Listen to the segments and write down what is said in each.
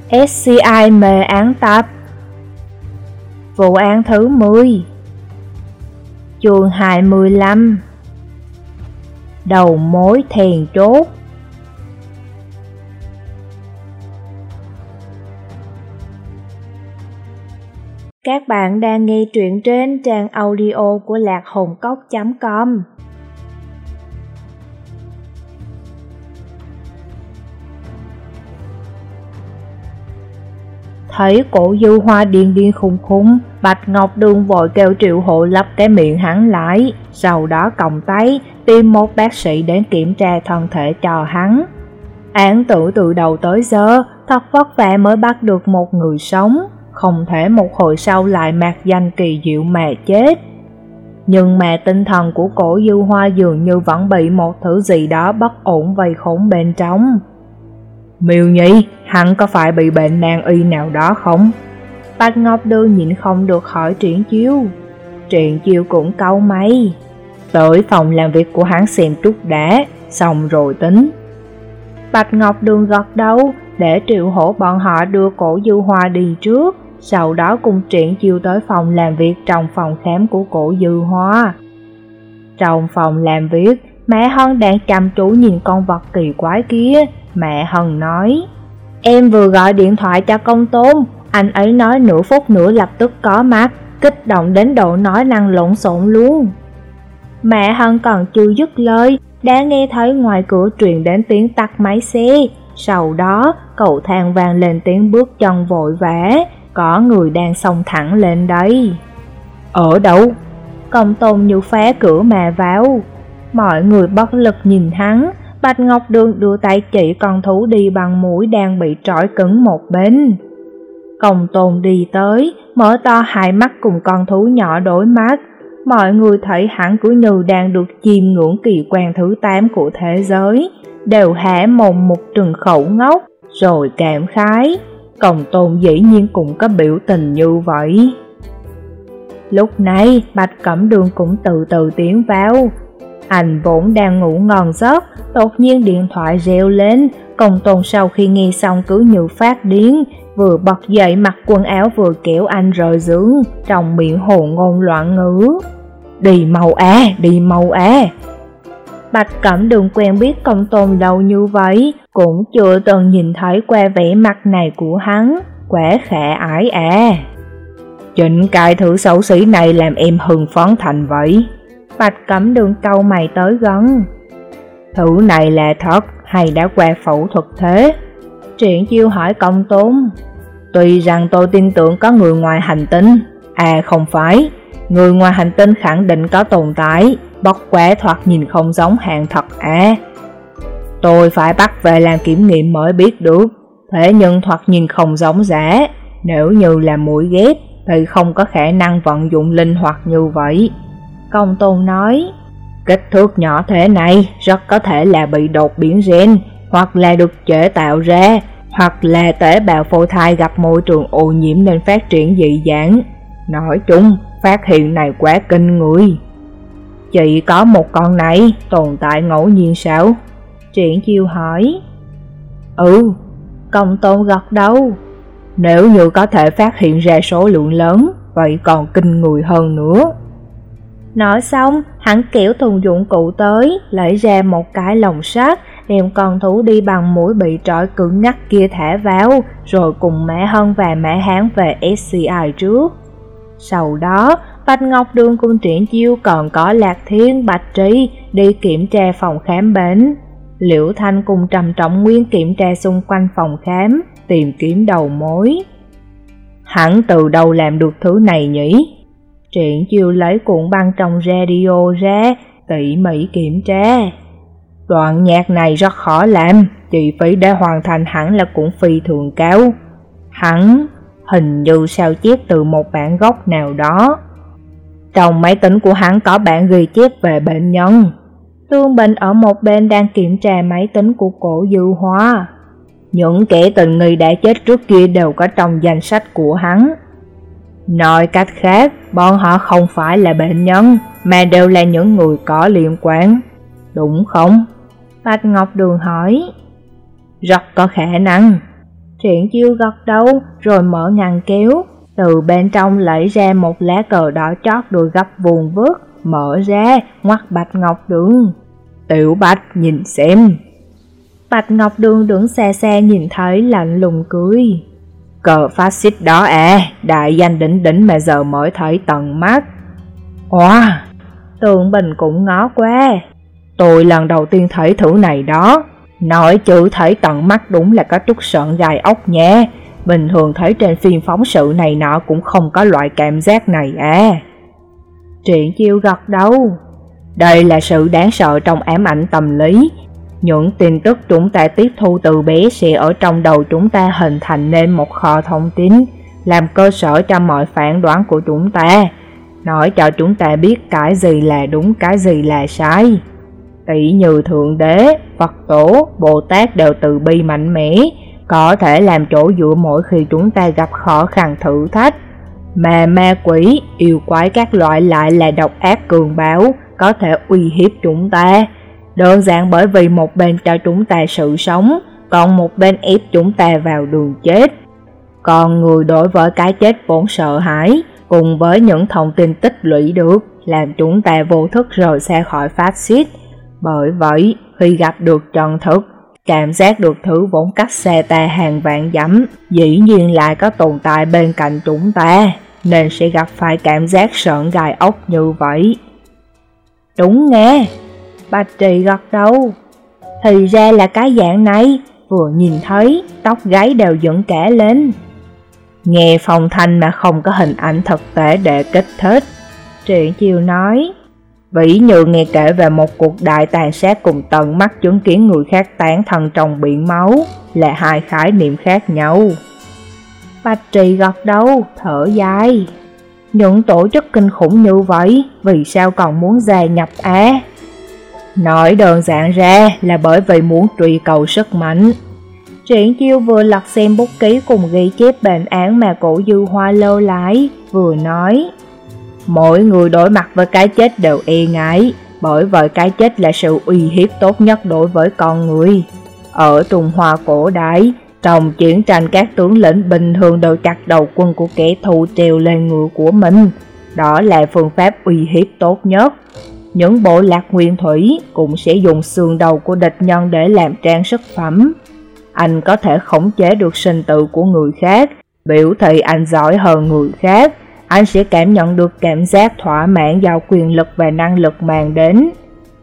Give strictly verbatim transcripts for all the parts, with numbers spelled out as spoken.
ét xê i mê án tập. Vụ án thứ mười. Chương hai mươi lăm. Đầu mối then chốt. Các bạn đang nghe truyện trên trang audio của lạc hồn cốc chấm com. Thấy cổ Dư Hoa điên điên khùng khùng, Bạch Ngọc Đường vội kêu Triệu Hộ lấp cái miệng hắn lại, sau đó còng tay tìm một bác sĩ đến kiểm tra thân thể cho hắn. Án tử từ đầu tới giờ thật vất vả mới bắt được một người sống, không thể một hồi sau lại mạc danh kỳ diệu mà chết. Nhưng mà tinh thần của cổ Dư Hoa dường như vẫn bị một thứ gì đó bất ổn vây khốn bên trong. Miêu Nhi, hắn có phải bị bệnh nan y nào đó không? Bạch Ngọc Đường nhịn không được hỏi Triển Chiêu. Triển Chiêu cũng cau mày. Tới phòng làm việc của hắn xem chút đã, xong rồi tính. Bạch Ngọc Đường gật đầu, để Triệu Hổ bọn họ đưa cổ Dư Hoa đi trước, sau đó cùng Triển Chiêu tới phòng làm việc trong phòng khám của cổ Dư Hoa. Trong phòng làm việc, mẹ Hân đang chăm chú nhìn con vật kỳ quái kia. Mẹ Hân nói, em vừa gọi điện thoại cho Công Tôn, anh ấy nói nửa phút nữa lập tức có mặt, kích động đến độ nói năng lộn xộn luôn. Mẹ Hân còn chưa dứt lời, đã nghe thấy ngoài cửa truyền đến tiếng tắt máy xe, sau đó cầu thang vang lên tiếng bước chân vội vã, có người đang xông thẳng lên đây. Ở đâu? Công Tôn như phá cửa mà vào. Mọi người bất lực nhìn hắn. Bạch Ngọc Đường đưa tay chỉ con thú đi bằng mũi đang bị trói cứng một bên. Công Tôn đi tới, mở to hai mắt cùng con thú nhỏ đối mắt. Mọi người thấy hắn cứ như đang được chiêm ngưỡng kỳ quan thứ tám của thế giới, đều há mồm một trừng khẩu ngốc, rồi cảm khái. Công Tôn dĩ nhiên cũng có biểu tình như vậy. Lúc này, Bạch Cẩm Đường cũng từ từ tiến vào. Anh vốn đang ngủ ngon giấc, đột nhiên điện thoại reo lên. Công Tôn sau khi nghe xong cứ như phát điên, vừa bật dậy mặc quần áo vừa kéo anh rời giường, trong miệng hồ ngôn loạn ngữ. Đi mau à, đi mau à. Bạch Cẩm Đường quen biết Công Tôn lâu như vậy, cũng chưa từng nhìn thấy qua vẻ mặt này của hắn, quá khả ái à. Chính cái thứ xấu xí này làm em hưng phấn thành vậy. Bạch Cẩm Đường cau mày tới gần. Thứ này là thật hay đã qua phẫu thuật thế? Triển Chiêu hỏi Công Tôn. Tuy rằng tôi tin tưởng có người ngoài hành tinh. À không phải, người ngoài hành tinh khẳng định có tồn tại, bất quá thoạt nhìn không giống hàng thật à. Tôi phải bắt về làm kiểm nghiệm mới biết được, thế nhưng thoạt nhìn không giống giả. Nếu như là mũi ghép thì không có khả năng vận dụng linh hoạt như vậy. Công Tôn nói, kích thước nhỏ thế này rất có thể là bị đột biến gen, hoặc là được chế tạo ra, hoặc là tế bào phôi thai gặp môi trường ô nhiễm nên phát triển dị dạng. Nói chung, phát hiện này quá kinh người. Chỉ có một con này tồn tại ngẫu nhiên sao? Triển Chiêu hỏi. Ừ, Công Tôn gật đầu. Nếu như có thể phát hiện ra số lượng lớn, vậy còn kinh người hơn nữa. Nói xong, hắn kéo thùng dụng cụ tới, lấy ra một cái lồng sắt, đem con thú đi bằng mũi bị trói cứng ngắc kia thả vào, rồi cùng mẹ Hân và mẹ Hán về ét xê i trước. Sau đó, Bạch Ngọc Đường cùng Triển Chiêu còn có Lạc Thiên, Bạch Trí đi kiểm tra phòng khám bệnh. Liễu Thanh cùng Trầm Trọng Nguyên kiểm tra xung quanh phòng khám, tìm kiếm đầu mối. Hắn từ đâu làm được thứ này nhỉ? Triển Chiêu lấy cuộn băng trong radio ra, tỉ mỉ kiểm tra. Đoạn nhạc này rất khó làm, chi phí để hoàn thành hẳn là cũng phi thường cao. Hắn hình như sao chép từ một bản gốc nào đó. Trong máy tính của hắn có bản ghi chép về bệnh nhân. Tương Bình ở một bên đang kiểm tra máy tính của cổ Dư Hoa. Những kẻ tình nghi đã chết trước kia đều có trong danh sách của hắn. Nói cách khác, bọn họ không phải là bệnh nhân, mà đều là những người có liên quan, đúng không? Bạch Ngọc Đường hỏi. Rất có khả năng. Triển Chiêu gật đầu rồi mở ngăn kéo, từ bên trong lấy ra một lá cờ đỏ chót được gấp vuông vức, mở ra, ngoắt Bạch Ngọc Đường. Tiểu Bạch nhìn xem. Bạch Ngọc Đường đứng xa xa nhìn thấy lạnh lùng cười. Cờ phát xít đó à, đại danh đỉnh đỉnh mà giờ mới thấy tận mắt. Wow, Tường Bình cũng ngó qua. Tôi lần đầu tiên thấy thử này đó. Nói chữ thấy tận mắt đúng là có chút sợn gai ốc nha. Bình thường thấy trên phim phóng sự này nọ cũng không có loại cảm giác này à. Triển Chiêu gật đầu. Đây là sự đáng sợ trong ám ảnh tâm lý. Những tin tức chúng ta tiếp thu từ bé sẽ ở trong đầu chúng ta hình thành nên một kho thông tin, làm cơ sở cho mọi phán đoán của chúng ta, nói cho chúng ta biết cái gì là đúng, cái gì là sai. Tỷ như Thượng Đế, Phật Tổ, Bồ Tát đều từ bi mạnh mẽ, có thể làm chỗ dựa mỗi khi chúng ta gặp khó khăn thử thách. Mà ma quỷ, yêu quái các loại lại là độc ác cường bạo, có thể uy hiếp chúng ta. Đơn giản bởi vì một bên cho chúng ta sự sống, còn một bên ép chúng ta vào đường chết. Còn người đối với cái chết vốn sợ hãi, cùng với những thông tin tích lũy được, làm chúng ta vô thức rời xa khỏi phát xít. Bởi vậy, khi gặp được chân thực, cảm giác được thứ vốn cách xa ta hàng vạn dặm, dĩ nhiên lại có tồn tại bên cạnh chúng ta, nên sẽ gặp phải cảm giác sợn gai ốc như vậy. Đúng nghe. Bạch Trì gật đầu. Thì ra là cái dạng này, vừa nhìn thấy, tóc gáy đều dựng cả lên. Nghe phong thanh mà không có hình ảnh thực tế để kích thích. Triển Chiêu nói, ví như nghe kể về một cuộc đại tàn sát cùng tận mắt chứng kiến người khác tán thân trong biển máu, là hai khái niệm khác nhau. Bạch Trì gật đầu, thở dài. Những tổ chức kinh khủng như vậy, vì sao còn muốn gia nhập á? Nói đơn giản ra là bởi vì muốn truy cầu sức mạnh. Triển Chiêu vừa lật xem bút ký cùng ghi chép bệnh án mà Cổ Dư Hoa lưu lại, vừa nói, mỗi người đối mặt với cái chết đều e ngại, bởi vậy cái chết là sự uy hiếp tốt nhất đối với con người. Ở Trung Hoa cổ đại, trong chiến tranh các tướng lĩnh bình thường đều chặt đầu quân của kẻ thù treo lên ngựa của mình, đó là phương pháp uy hiếp tốt nhất. Những bộ lạc nguyên thủy cũng sẽ dùng xương đầu của địch nhân để làm trang sức phẩm. Anh có thể khống chế được sinh tử của người khác, biểu thị anh giỏi hơn người khác. Anh sẽ cảm nhận được cảm giác thỏa mãn do quyền lực và năng lực mang đến.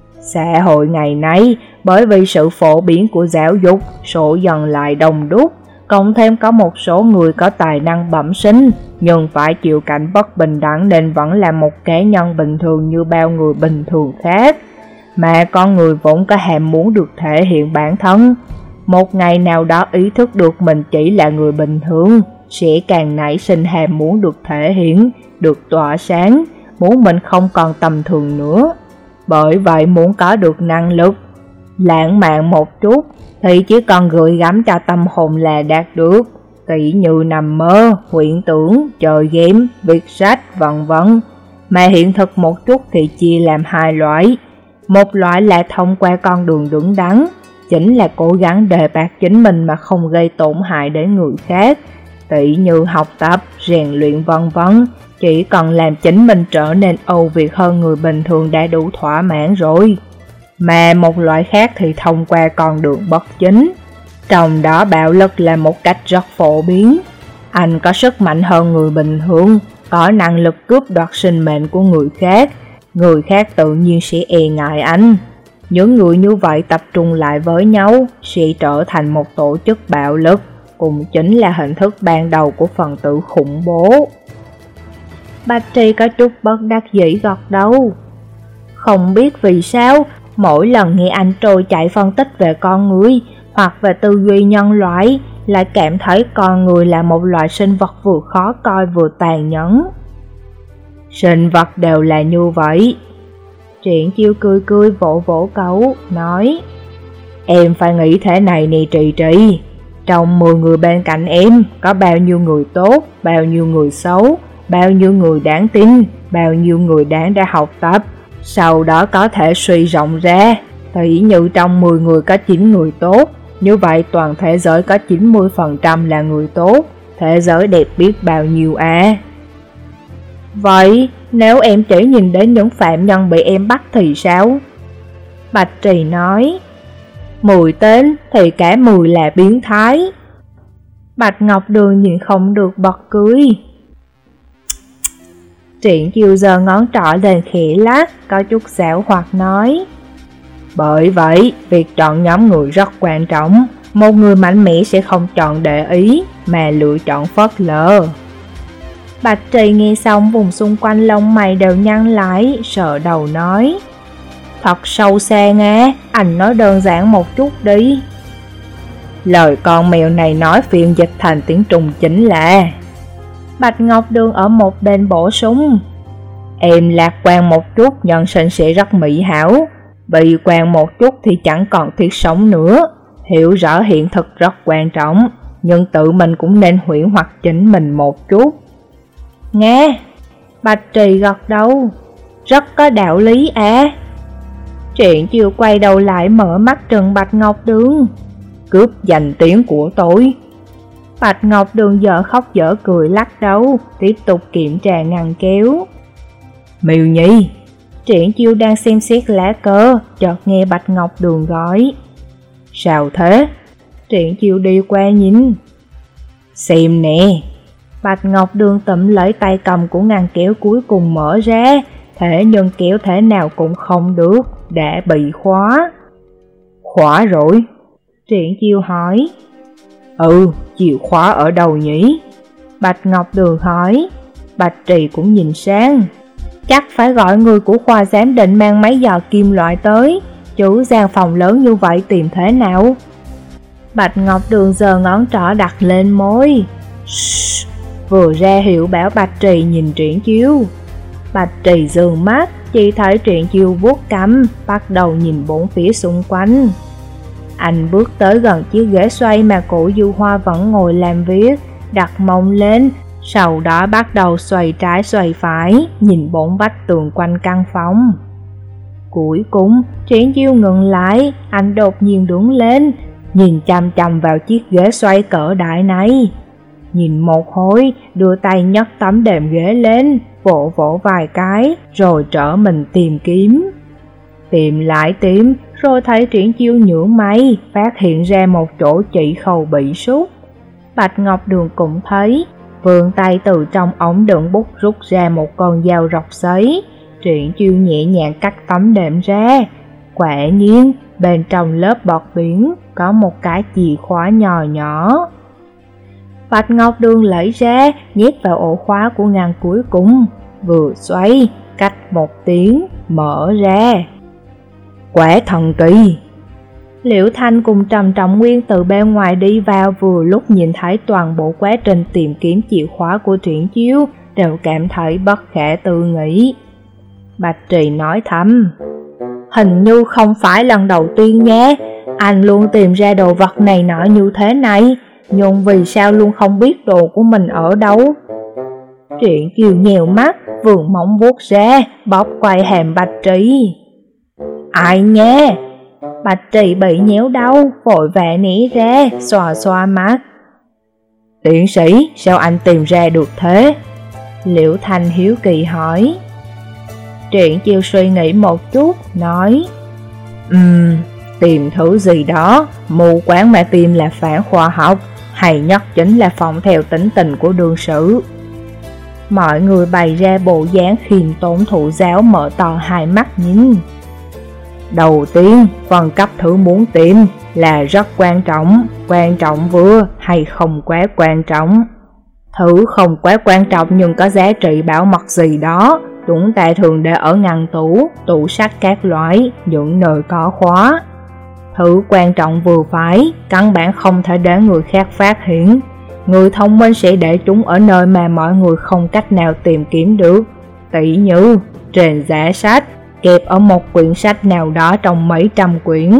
Xã hội ngày nay, bởi vì sự phổ biến của giáo dục, số dần lại đông đúc, cộng thêm có một số người có tài năng bẩm sinh, nhưng phải chịu cảnh bất bình đẳng nên vẫn là một cá nhân bình thường như bao người bình thường khác. Mà con người vốn có ham muốn được thể hiện bản thân. Một ngày nào đó ý thức được mình chỉ là người bình thường, sẽ càng nảy sinh ham muốn được thể hiện, được tỏa sáng, muốn mình không còn tầm thường nữa. Bởi vậy muốn có được năng lực, lãng mạn một chút, thì chỉ cần gửi gắm cho tâm hồn là đạt được. Tỷ như nằm mơ, huyễn tưởng, chơi game, viết sách, vân vân. Mà hiện thực một chút thì chia làm hai loại. Một loại là thông qua con đường đứng đắn, chính là cố gắng đề bạt chính mình mà không gây tổn hại đến người khác. Tỷ như học tập, rèn luyện vân vân, chỉ cần làm chính mình trở nên ưu việt hơn người bình thường đã đủ thỏa mãn rồi. Mà một loại khác thì thông qua con đường bất chính, trong đó bạo lực là một cách rất phổ biến. Anh có sức mạnh hơn người bình thường, có năng lực cướp đoạt sinh mệnh của người khác, người khác tự nhiên sẽ e ngại anh. Những người như vậy tập trung lại với nhau sẽ trở thành một tổ chức bạo lực, cũng chính là hình thức ban đầu của phần tử khủng bố. Bạch Trì có chút bất đắc dĩ gật đầu. Không biết vì sao, mỗi lần nghe anh trôi chạy phân tích về con người hoặc về tư duy nhân loại, lại cảm thấy con người là một loại sinh vật vừa khó coi vừa tàn nhẫn. Sinh vật đều là như vậy. Triển Chiêu cười cười vỗ vỗ cậu, nói, em phải nghĩ thế này nè Trì Trì. Trong mười người bên cạnh em, có bao nhiêu người tốt, bao nhiêu người xấu, bao nhiêu người đáng tin, bao nhiêu người đáng để học tập. Sau đó có thể suy rộng ra, thì như trong mười người có chín người tốt, như vậy toàn thế giới có chín mươi phần trăm là người tốt, thế giới đẹp biết bao nhiêu à. Vậy nếu em chỉ nhìn đến những phạm nhân bị em bắt thì sao? Bạch Trì nói, mười tên thì cả mười là biến thái. Bạch Ngọc Đường nhìn không được bật cười. Triển Chiêu giơ ngón trỏ lên khẽ lắc, có chút xảo hoạt nói, bởi vậy, việc chọn nhóm người rất quan trọng. Một người mạnh mẽ sẽ không chọn để ý, mà lựa chọn phớt lờ. Bạch Trì nghe xong vùng xung quanh lông mày đều nhăn lại, sợ đầu nói, thật sâu xa nghe, anh nói đơn giản một chút đi. Lời con mèo này nói phiên dịch thành tiếng Trung chính là. Bạch Ngọc Đường ở một bên bổ sung, em lạc quan một chút nhân sinh sẽ rất mỹ hảo, bị quan một chút thì chẳng còn thiết sống nữa. Hiểu rõ hiện thực rất quan trọng, nhưng tự mình cũng nên huyễn hoặc chính mình một chút. Nghe, Bạch Trì gật đầu, rất có đạo lý à. Triển Chiêu quay đầu lại mở mắt trừng Bạch Ngọc Đường, cướp danh tiếng của tôi. Bạch Ngọc Đường dở khóc dở cười lắc đầu, tiếp tục kiểm tra ngăn kéo. Miêu Nhi. Triển Chiêu đang xem xét lá cờ, chợt nghe Bạch Ngọc Đường gọi. Sao thế? Triển Chiêu đi qua nhìn. Xem nè. Bạch Ngọc Đường tụm lấy tay cầm của ngăn kéo cuối cùng mở ra, thế nhưng kéo thế nào cũng không được, đã bị khóa. Khóa rồi? Triển Chiêu hỏi. Ừ, chìa khóa ở đâu nhỉ? Bạch Ngọc Đường hỏi. Bạch Trì cũng nhìn sang. Chắc phải gọi người của khoa giám định mang máy dò kim loại tới, chứ gian phòng lớn như vậy tìm thế nào? Bạch Ngọc Đường giơ ngón trỏ đặt lên môi. Shhh, vừa ra hiệu bảo Bạch Trì nhìn Triển Chiêu. Bạch Trì dường mắt, chỉ thấy Triển Chiêu vuốt cằm, bắt đầu nhìn bốn phía xung quanh. Anh bước tới gần chiếc ghế xoay mà cổ Du Hoa vẫn ngồi làm việc, đặt mông lên, sau đó bắt đầu xoay trái xoay phải, nhìn bốn vách tường quanh căn phòng. Cuối cùng, Triển Chiêu ngừng lại, anh đột nhiên đứng lên, nhìn chằm chằm vào chiếc ghế xoay cỡ đại này. Nhìn một hồi, đưa tay nhấc tấm đệm ghế lên, vỗ vỗ vài cái, rồi trở mình tìm kiếm. Tìm lại tìm, rồi thấy Triển Chiêu nhướng mày, phát hiện ra một chỗ chỉ khâu bị sút. Bạch Ngọc Đường cũng thấy, vươn tay từ trong ống đựng bút rút ra một con dao rọc sấy. Triển Chiêu nhẹ nhàng cắt tấm đệm ra. Quả nhiên, bên trong lớp bọt biển có một cái chìa khóa nhỏ nhỏ. Bạch Ngọc Đường lấy ra, nhét vào ổ khóa của ngăn cuối cùng, vừa xoay, cách một tiếng, mở ra. Quả thần kỳ. Liễu Thanh cùng Trầm Trọng Nguyên từ bên ngoài đi vào, vừa lúc nhìn thấy toàn bộ quá trình tìm kiếm chìa khóa của Triển Chiêu, đều cảm thấy bất khả tư nghị. Bạch Trì nói thầm, hình như không phải lần đầu tiên nhé, anh luôn tìm ra đồ vật này nọ như thế này, nhưng vì sao luôn không biết đồ của mình ở đâu? Triển Chiêu nhèo mắt, vươn móng vuốt ra, bóp quay hàm Bạch Trì. Ai nhé? Bạch Trì bị nhéo đau, vội vã né ra, xoa xoa mắt. Tiến sĩ, sao anh tìm ra được thế? Liễu Thanh hiếu kỳ hỏi. Triển Chiêu suy nghĩ một chút, nói, Ừm, um, tìm thứ gì đó, mù quáng mà tìm là phản khoa học, hay nhất chính là phòng theo tính tình của đương sự. Mọi người bày ra bộ dáng khiêm tốn thụ giáo, mở to hai mắt nhìn. Đầu tiên, phân cấp thứ muốn tìm là rất quan trọng, quan trọng vừa hay không quá quan trọng. Thứ không quá quan trọng nhưng có giá trị bảo mật gì đó, chúng ta thường để ở ngăn tủ, tủ sách các loại, những nơi có khóa. Thứ quan trọng vừa phải, căn bản không thể để người khác phát hiện. Người thông minh sẽ để chúng ở nơi mà mọi người không cách nào tìm kiếm được, tỉ như trên giá sách, kẹp ở một quyển sách nào đó trong mấy trăm quyển.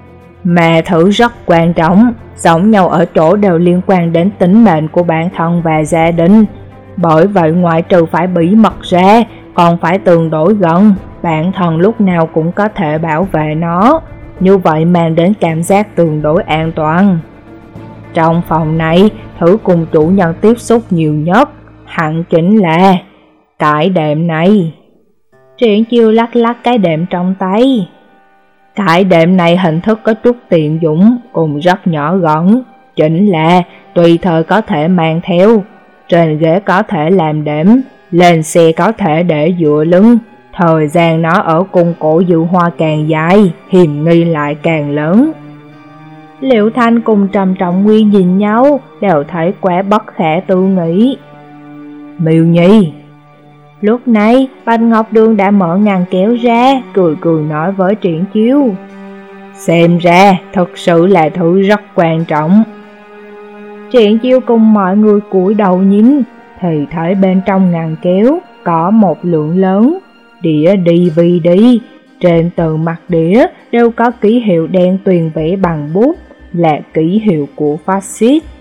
Mà thứ rất quan trọng, giống nhau ở chỗ đều liên quan đến tính mệnh của bản thân và gia đình. Bởi vậy ngoại trừ phải bí mật ra, còn phải tương đối gần, bản thân lúc nào cũng có thể bảo vệ nó. như vậy mang đến cảm giác tương đối an toàn. Trong phòng này, thứ cùng chủ nhân tiếp xúc nhiều nhất hẳn chính là cái đệm này. Triển Chiêu lắc lắc cái đệm trong tay. Cái đệm này hình thức có chút tiện dụng cùng rất nhỏ gọn, chính là tùy thời có thể mang theo, trên ghế có thể làm đệm, lên xe có thể để dựa lưng. Thời gian nó ở cung cổ Dư Hoa càng dài, hiểm nghi lại càng lớn. Liệu Thanh cùng Trầm Trọng Nguyên nhìn nhau, đều thấy quá bất khả tư nghị. Miêu Nhi. Lúc này, Bạch Ngọc Đường đã mở ngăn kéo ra, cười cười nói với Triển Chiêu. Xem ra, thật sự là thứ rất quan trọng. Triển Chiêu cùng mọi người cúi đầu nhìn, thì thấy bên trong ngăn kéo có một lượng lớn đĩa đê vê đê. Trên từng mặt đĩa đều có ký hiệu đen tuyền vẽ bằng bút, là ký hiệu của phát xít.